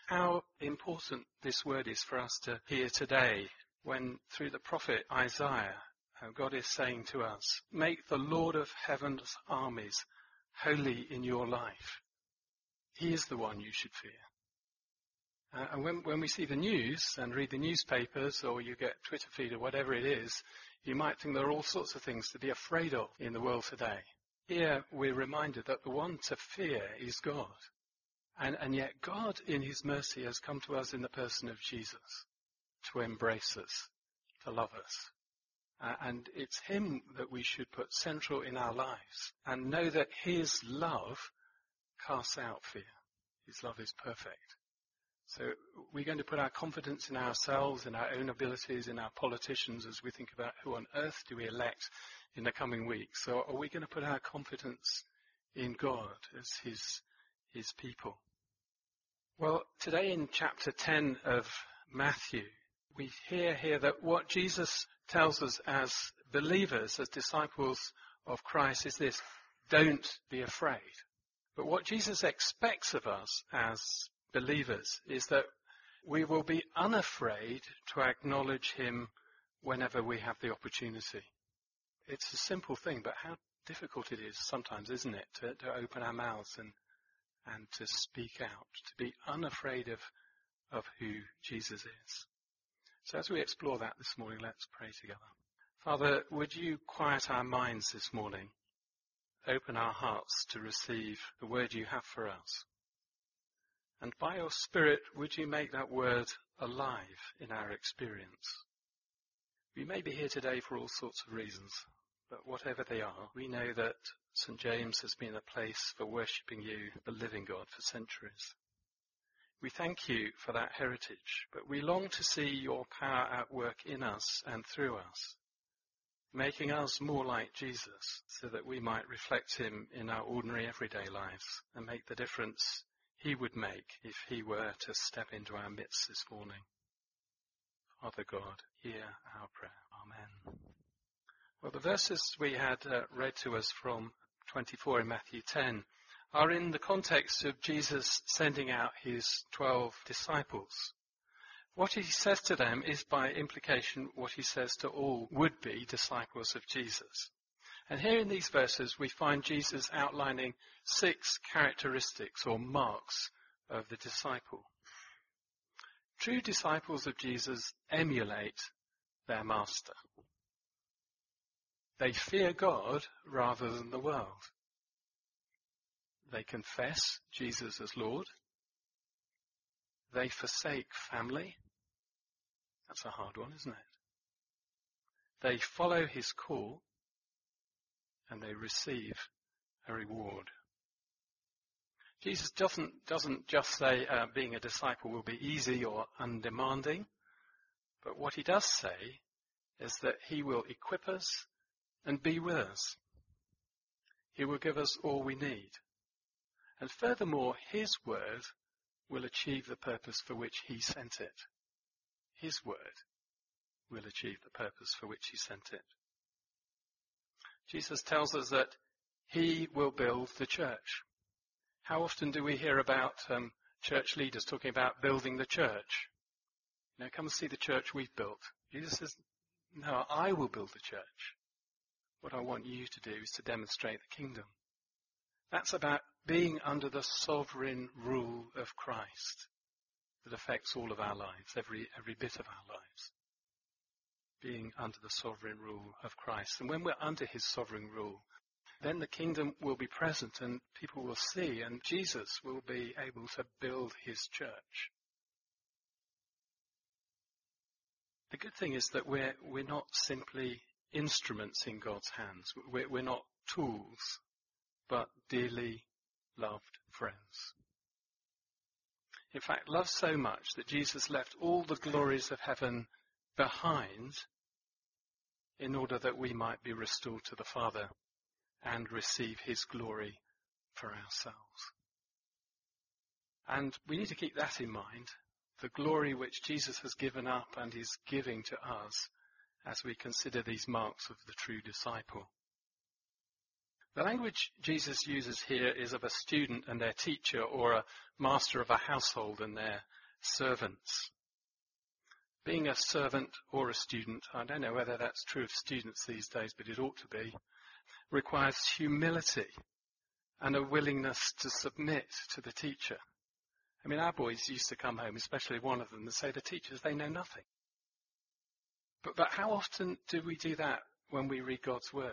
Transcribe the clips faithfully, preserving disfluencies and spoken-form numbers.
how important this word is for us to hear today when through the prophet Isaiah, God is saying to us, make the Lord of heaven's armies holy in your life. He is the one you should fear. Uh, and when, when we see the news and read the newspapers, or you get Twitter feed or whatever it is, you might think there are all sorts of things to be afraid of in the world today. Here we're reminded that the one to fear is God. And, and yet God in his mercy has come to us in the person of Jesus to embrace us, to love us. Uh, and it's him that we should put central in our lives and know that his love casts out fear. His love is perfect. So we're going to put our confidence in ourselves, in our own abilities, in our politicians as we think about who on earth do we elect in the coming weeks. So are we going to put our confidence in God as his, his people? Well, today in chapter ten of Matthew, we hear here that what Jesus tells us as believers, as disciples of Christ is this: don't be afraid. But what Jesus expects of us as believers is that we will be unafraid to acknowledge him whenever we have the opportunity. It's a simple thing, but how difficult it is sometimes, isn't it, to, to open our mouths and, and to speak out, to be unafraid of, of who Jesus is. So as we explore that this morning, let's pray together. Father, would you quiet our minds this morning, open our hearts to receive the word you have for us. And by your Spirit, would you make that word alive in our experience? We may be here today for all sorts of reasons, but whatever they are, we know that Saint James has been a place for worshipping you, the living God, for centuries. We thank you for that heritage, but we long to see your power at work in us and through us, making us more like Jesus so that we might reflect him in our ordinary everyday lives and make the difference he would make if he were to step into our midst this morning. Father God, hear our prayer. Amen. Well, the verses we had uh, read to us from twenty-four in Matthew ten are in the context of Jesus sending out his twelve disciples. What he says to them is by implication what he says to all would-be disciples of Jesus. And here in these verses we find Jesus outlining six characteristics or marks of the disciple. True disciples of Jesus emulate their master. They fear God rather than the world. They confess Jesus as Lord. They forsake family. That's a hard one, isn't it? They follow his call, and they receive a reward. Jesus doesn't, doesn't just say uh, being a disciple will be easy or undemanding, but what he does say is that he will equip us and be with us. He will give us all we need. And furthermore, his word will achieve the purpose for which he sent it. His word will achieve the purpose for which he sent it. Jesus tells us that he will build the church. How often do we hear about um, church leaders talking about building the church? You know, come and see the church we've built. Jesus says, no, I will build the church. What I want you to do is to demonstrate the kingdom. That's about being under the sovereign rule of Christ that affects all of our lives, every, every bit of our lives. Being under the sovereign rule of Christ. And when we're under his sovereign rule, then the kingdom will be present and people will see, and Jesus will be able to build his church. The good thing is that we're, we're not simply instruments in God's hands. We're, we're not tools, but dearly loved friends. In fact, loved so much that Jesus left all the glories of heaven behind in order that we might be restored to the Father and receive his glory for ourselves. And we need to keep that in mind, the glory which Jesus has given up and is giving to us as we consider these marks of the true disciple. The language Jesus uses here is of a student and their teacher, or a master of a household and their servants. Being a servant or a student, I don't know whether that's true of students these days, but it ought to be, requires humility and a willingness to submit to the teacher. I mean, our boys used to come home, especially one of them, and say, the teachers, they know nothing. But, but how often do we do that when we read God's word?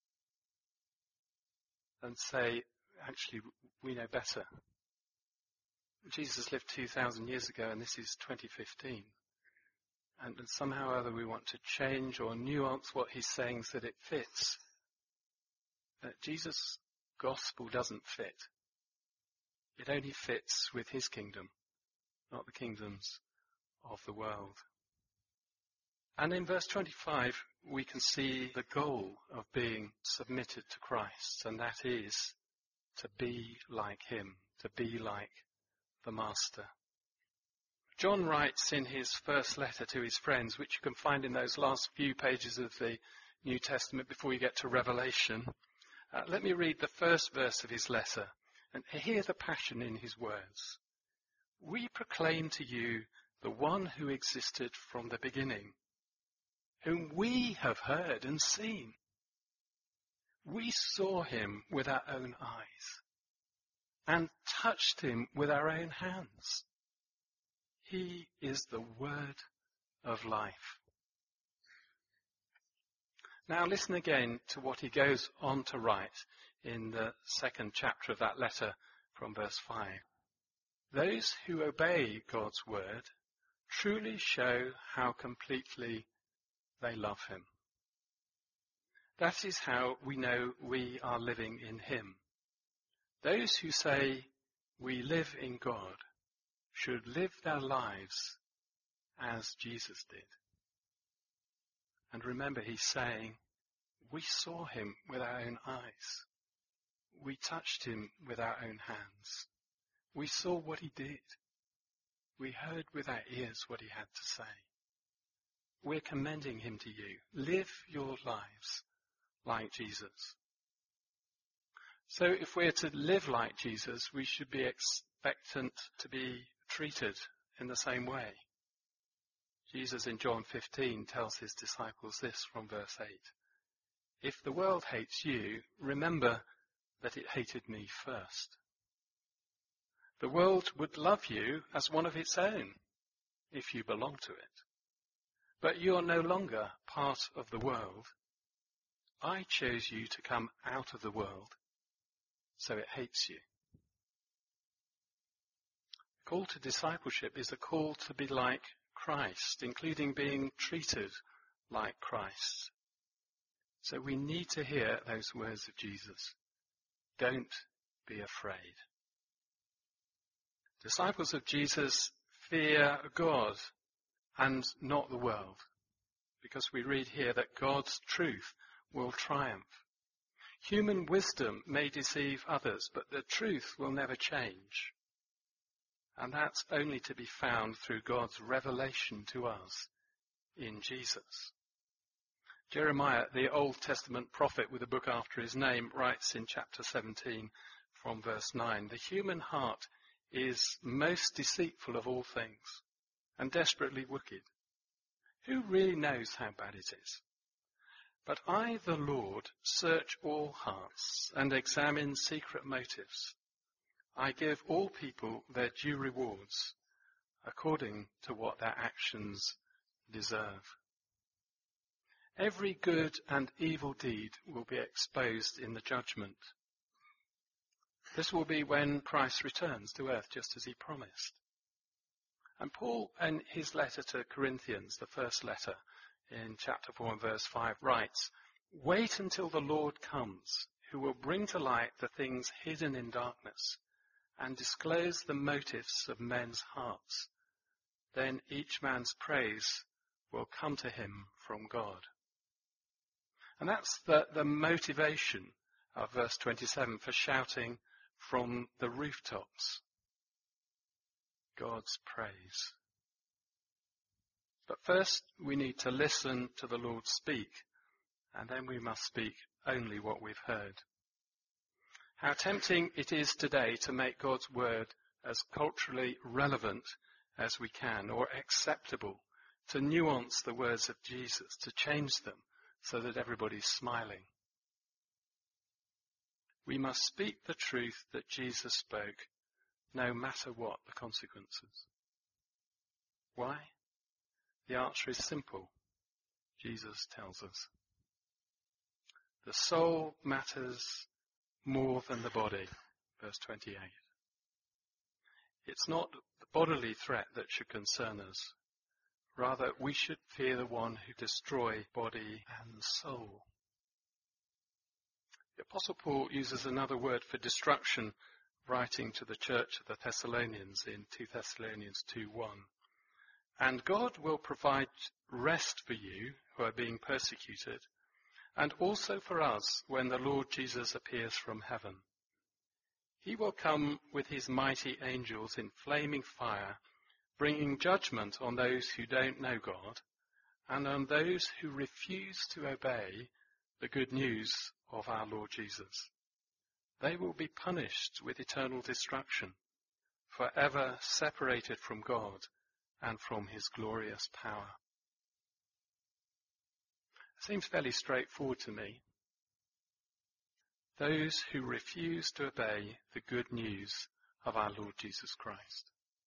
And say, actually, we know better. Jesus lived two thousand years ago, and this is twenty fifteen. And, and somehow or other we want to change or nuance what he's saying so that it fits. But Jesus' gospel doesn't fit. It only fits with his kingdom, not the kingdoms of the world. And in verse twenty-five, we can see the goal of being submitted to Christ, and that is to be like him, to be like the Master. John writes in his first letter to his friends, which you can find in those last few pages of the New Testament before you get to Revelation. Uh, let me read the first verse of his letter and hear the passion in his words. We proclaim to you the one who existed from the beginning, whom we have heard and seen. We saw him with our own eyes and touched him with our own hands. He is the word of life. Now listen again to what he goes on to write in the second chapter of that letter from verse five. Those who obey God's word truly show how completely they love him. That is how we know we are living in him. Those who say we live in God should live their lives as Jesus did. And remember, he's saying, we saw him with our own eyes. We touched him with our own hands. We saw what he did. We heard with our ears what he had to say. We're commending him to you. Live your lives like Jesus. So if we're to live like Jesus, we should be expectant to be treated in the same way. Jesus in John fifteen tells his disciples this from verse eight. If the world hates you, remember that it hated me first. The world would love you as one of its own if you belong to it. But you are no longer part of the world. I chose you to come out of the world, so it hates you. The call to discipleship is a call to be like Christ, including being treated like Christ. So we need to hear those words of Jesus. Don't be afraid. Disciples of Jesus fear God and not the world, because we read here that God's truth will triumph. Human wisdom may deceive others, but the truth will never change. And that's only to be found through God's revelation to us in Jesus. Jeremiah, the Old Testament prophet with a book after his name, writes in chapter seventeen from verse nine, the human heart is most deceitful of all things and desperately wicked. Who really knows how bad it is? But I, the Lord, search all hearts and examine secret motives. I give all people their due rewards according to what their actions deserve. Every good and evil deed will be exposed in the judgment. This will be when Christ returns to earth, just as he promised. And Paul, in his letter to Corinthians, the first letter, in chapter four and verse five, writes, wait until the Lord comes, who will bring to light the things hidden in darkness and disclose the motives of men's hearts. Then each man's praise will come to him from God. And that's the, the motivation of verse twenty-seven for shouting from the rooftops. God's praise. But first we need to listen to the Lord speak, and then we must speak only what we've heard. How tempting it is today to make God's word as culturally relevant as we can, or acceptable, to nuance the words of Jesus, to change them so that everybody's smiling. We must speak the truth that Jesus spoke, no matter what the consequences. Why? The answer is simple. Jesus tells us. The soul matters more than the body, verse twenty-eight. It's not the bodily threat that should concern us. Rather, we should fear the one who destroys body and soul. The Apostle Paul uses another word for destruction, writing to the church of the Thessalonians in two Thessalonians two one. And God will provide rest for you who are being persecuted, and also for us when the Lord Jesus appears from heaven. He will come with his mighty angels in flaming fire, bringing judgment on those who don't know God, and on those who refuse to obey the good news of our Lord Jesus. They will be punished with eternal destruction, forever separated from God and from his glorious power. It seems fairly straightforward to me. Those who refuse to obey the good news of our Lord Jesus Christ.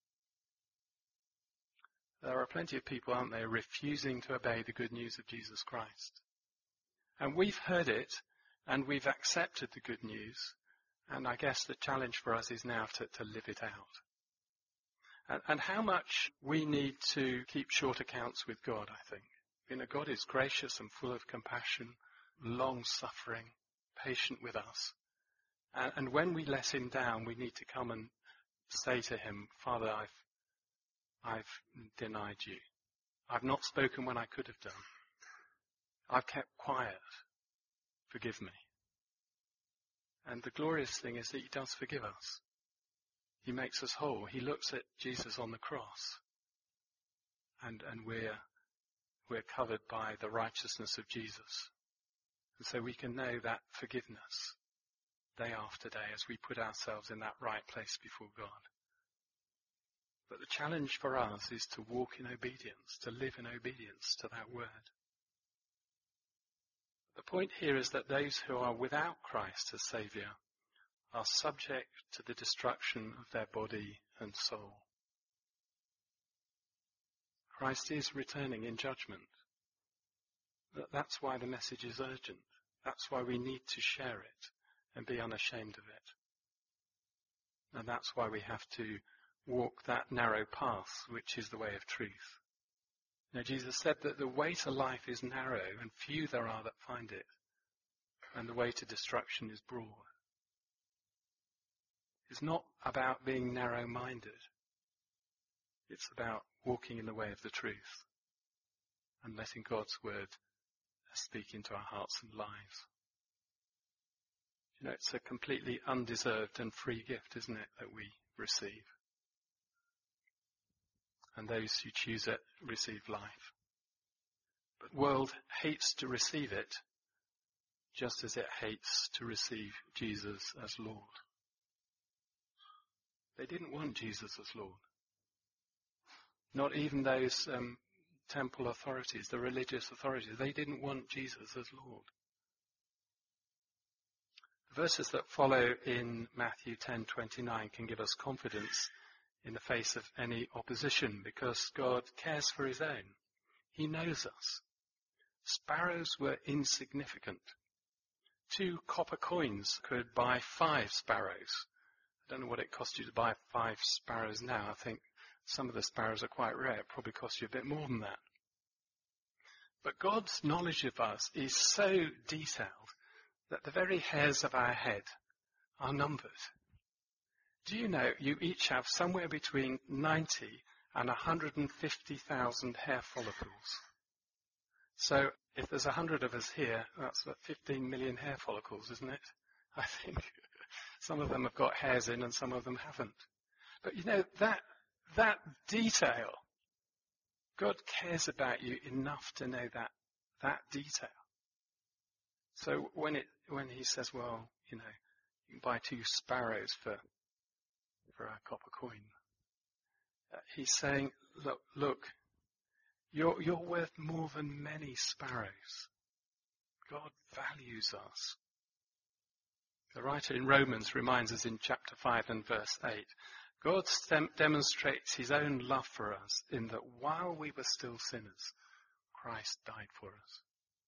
There are plenty of people, aren't there, refusing to obey the good news of Jesus Christ. And we've heard it, and we've accepted the good news, and I guess the challenge for us is now to, to live it out. And, and how much we need to keep short accounts with God, I think. You know, God is gracious and full of compassion, long-suffering, patient with us. And, and when we let him down, we need to come and say to him, Father, I've, I've denied you. I've not spoken when I could have done. I've kept quiet. Forgive me. And the glorious thing is that he does forgive us. He makes us whole. He looks at Jesus on the cross, and, and we're, we're covered by the righteousness of Jesus. And so we can know that forgiveness day after day as we put ourselves in that right place before God. But the challenge for us is to walk in obedience, to live in obedience to that word. The point here is that those who are without Christ as Saviour are subject to the destruction of their body and soul. Christ is returning in judgment. That's why the message is urgent. That's why we need to share it and be unashamed of it. And that's why we have to walk that narrow path, which is the way of truth. Now, Jesus said that the way to life is narrow, and few there are that find it, and the way to destruction is broad. It's not about being narrow-minded. It's about walking in the way of the truth and letting God's word speak into our hearts and lives. You know, it's a completely undeserved and free gift, isn't it, that we receive? And those who choose it receive life. But the world hates to receive it, just as it hates to receive Jesus as Lord. They didn't want Jesus as Lord. Not even those um, temple authorities, the religious authorities, they didn't want Jesus as Lord. The verses that follow in Matthew ten twenty-nine can give us confidence in the face of any opposition, because God cares for his own. He knows us. Sparrows were insignificant. Two copper coins could buy five sparrows. I don't know what it cost you to buy five sparrows now. I think some of the sparrows are quite rare. It probably costs you a bit more than that. But God's knowledge of us is so detailed that the very hairs of our head are numbered. Do you know you each have somewhere between ninety and one hundred fifty thousand hair follicles? So if there's one hundred of us here, that's about fifteen million hair follicles, isn't it? I think some of them have got hairs in and some of them haven't. But you know, that that detail, God cares about you enough to know that that detail. So when it when he says, well, you know, You can buy two sparrows for, for a copper coin. Uh, he's saying, look, look, you're, you're worth more than many sparrows. God values us. The writer in Romans reminds us in chapter five and verse eight, God stem- demonstrates his own love for us in that while we were still sinners, Christ died for us.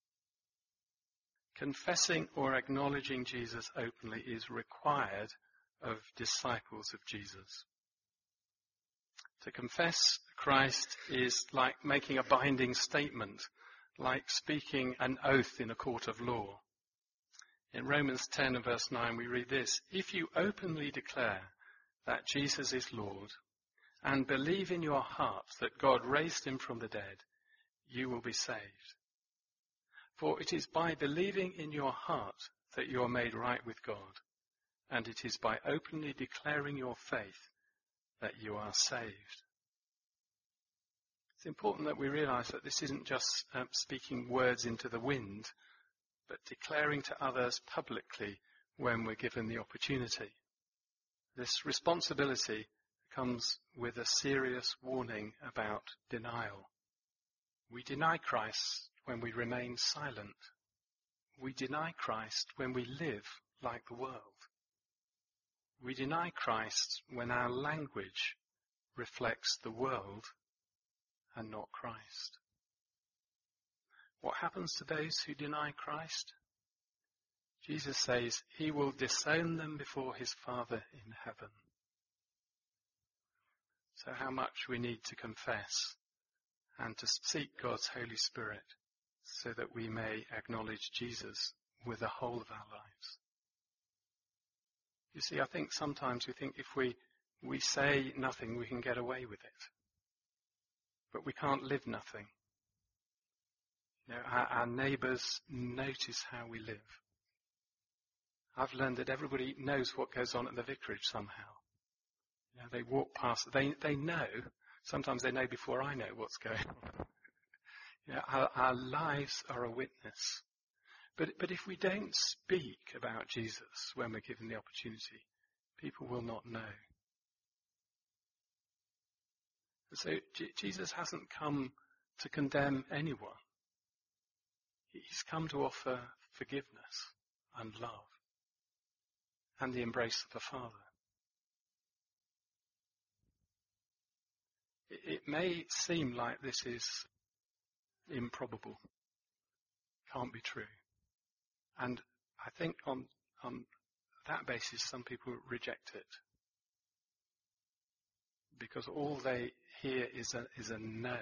Confessing or acknowledging Jesus openly is required of disciples of Jesus. To confess Christ is like making a binding statement, like speaking an oath in a court of law. In Romans ten and verse nine we read this, if you openly declare that Jesus is Lord and believe in your heart that God raised him from the dead, you will be saved. For it is by believing in your heart that you are made right with God, and it is by openly declaring your faith that you are saved. It's important that we realize that this isn't just um, speaking words into the wind, but declaring to others publicly when we're given the opportunity. This responsibility comes with a serious warning about denial. We deny Christ when we remain silent. We deny Christ when we live like the world. We deny Christ when our language reflects the world and not Christ. What happens to those who deny Christ? Jesus says he will disown them before his Father in heaven. So how much we need to confess and to seek God's Holy Spirit so that we may acknowledge Jesus with the whole of our lives. You see, I think sometimes we think if we, we say nothing, we can get away with it. But we can't live nothing. You know, our, our neighbours notice how we live. I've learned that everybody knows what goes on at the vicarage somehow. You know, they walk past, they they know, sometimes they know before I know what's going on. You know, our, our lives are a witness. But, but if we don't speak about Jesus when we're given the opportunity, people will not know. So J- Jesus hasn't come to condemn anyone. He's come to offer forgiveness and love and the embrace of the Father. It, it may seem like this is improbable, can't be true. And I think on, on that basis some people reject it. Because all they hear is a, is a no.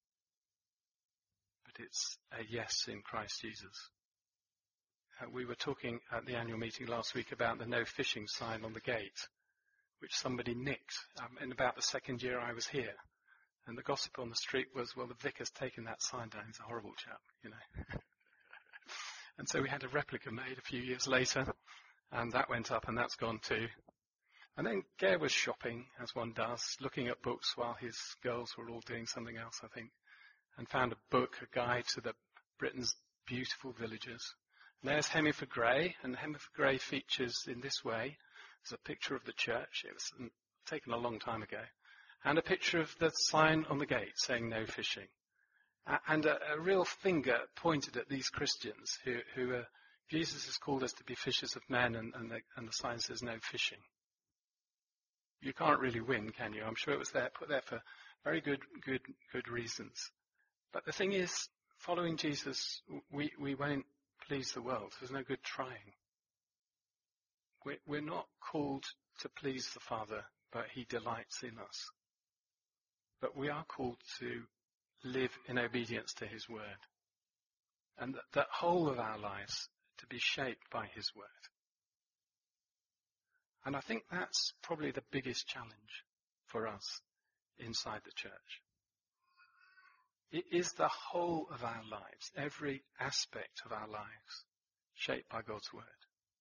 But it's a yes in Christ Jesus. Uh, we were talking at the annual meeting last week about the no fishing sign on the gate, which somebody nicked um, in about the second year I was here. And the gossip on the street was, well, the vicar's taken that sign down. He's a horrible chap, you know. And so we had a replica made a few years later, and that went up, and that's gone too. And then Gare was shopping, as one does, looking at books while his girls were all doing something else, I think, and found a book, a guide to the Britain's beautiful villages. And there's Hemmingford Gray, and Hemmingford Gray features in this way. There's a picture of the church. It was taken a long time ago. And a picture of the sign on the gate saying no fishing. And a, a real finger pointed at these Christians who, who are, Jesus has called us to be fishers of men, and, and, the, and the sign says no fishing. You can't really win, can you? I'm sure it was there, put there for very good, good, good reasons. But the thing is, following Jesus, we, we won't please the world. There's no good trying. We're, we're not called to please the Father, but he delights in us. But we are called to live in obedience to his word. And that, that whole of our lives to be shaped by his word. And I think that's probably the biggest challenge for us inside the church. It is the whole of our lives, every aspect of our lives, shaped by God's word.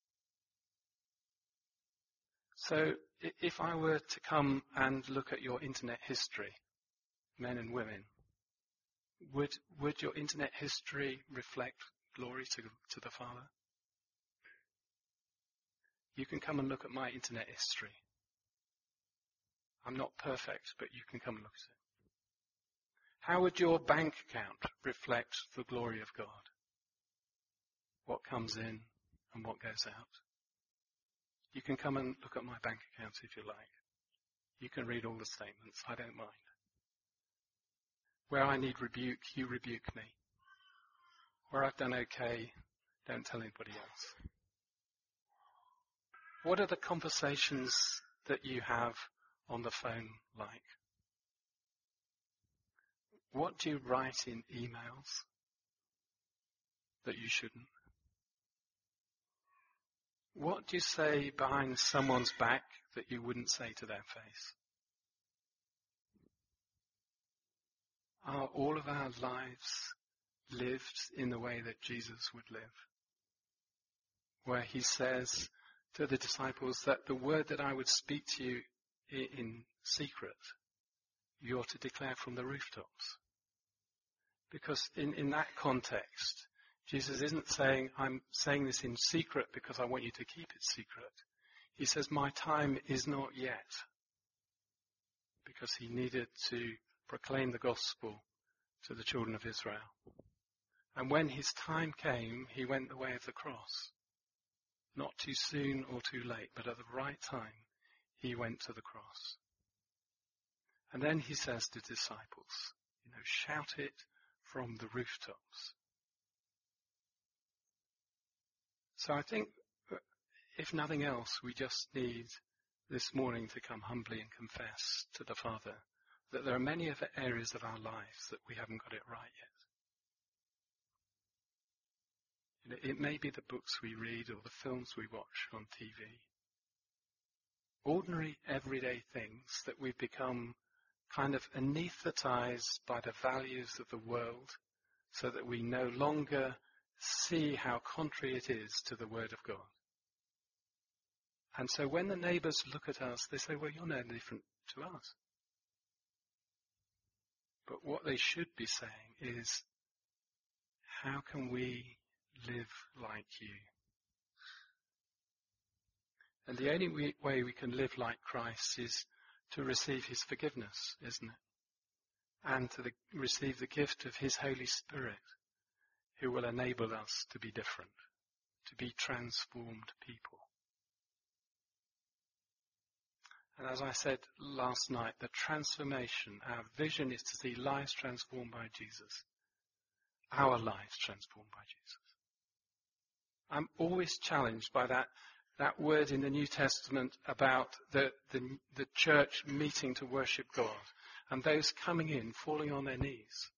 So if I were to come and look at your internet history, men and women, would would your internet history reflect glory to, to the Father? You can come and look at my internet history. I'm not perfect, but you can come and look at it. How would your bank account reflect the glory of God? What comes in and what goes out? You can come and look at my bank account if you like. You can read all the statements. I don't mind. Where I need rebuke, you rebuke me. Where I've done okay, don't tell anybody else. What are the conversations that you have on the phone like? What do you write in emails that you shouldn't? What do you say behind someone's back that you wouldn't say to their face? Are all of our lives lived in the way that Jesus would live? Where he says to the disciples that the word that I would speak to you in secret, you're to declare from the rooftops. Because in, in that context, Jesus isn't saying, I'm saying this in secret because I want you to keep it secret. He says, my time is not yet. Because he needed to proclaim the gospel to the children of Israel. And when his time came, he went the way of the cross. Not too soon or too late, but at the right time, he went to the cross. And then he says to disciples, you know, shout it from the rooftops. So I think, if nothing else, we just need this morning to come humbly and confess to the Father that there are many other areas of our lives that we haven't got it right yet. You know, it may be the books we read or the films we watch on T V. Ordinary, everyday things that we've become kind of anesthetized by the values of the world so that we no longer see how contrary it is to the Word of God. And so when the neighbours look at us, they say, well, you're no different to us. But what they should be saying is, how can we live like you? And the only way we can live like Christ is to receive his forgiveness, isn't it? And to the, receive the gift of his Holy Spirit, who will enable us to be different, to be transformed people. And as I said last night, the transformation, our vision is to see lives transformed by Jesus. Our lives transformed by Jesus. I'm always challenged by that, that word in the New Testament about the, the, the church meeting to worship God and those coming in, falling on their knees.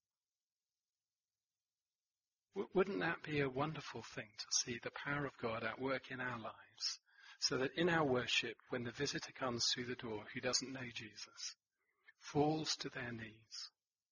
W- wouldn't that be a wonderful thing to see the power of God at work in our lives? So that in our worship, when the visitor comes through the door who doesn't know Jesus, falls to their knees.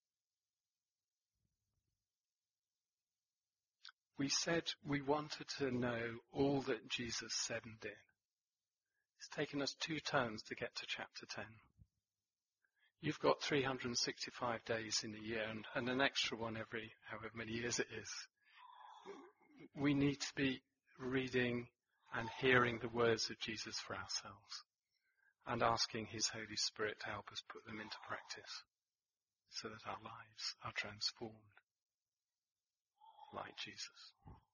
We said we wanted to know all that Jesus said and did. It's taken us two turns to get to chapter ten. You've got three hundred sixty-five days in a year and, and an extra one every however many years it is. We need to be reading and hearing the words of Jesus for ourselves and asking his Holy Spirit to help us put them into practice so that our lives are transformed like Jesus.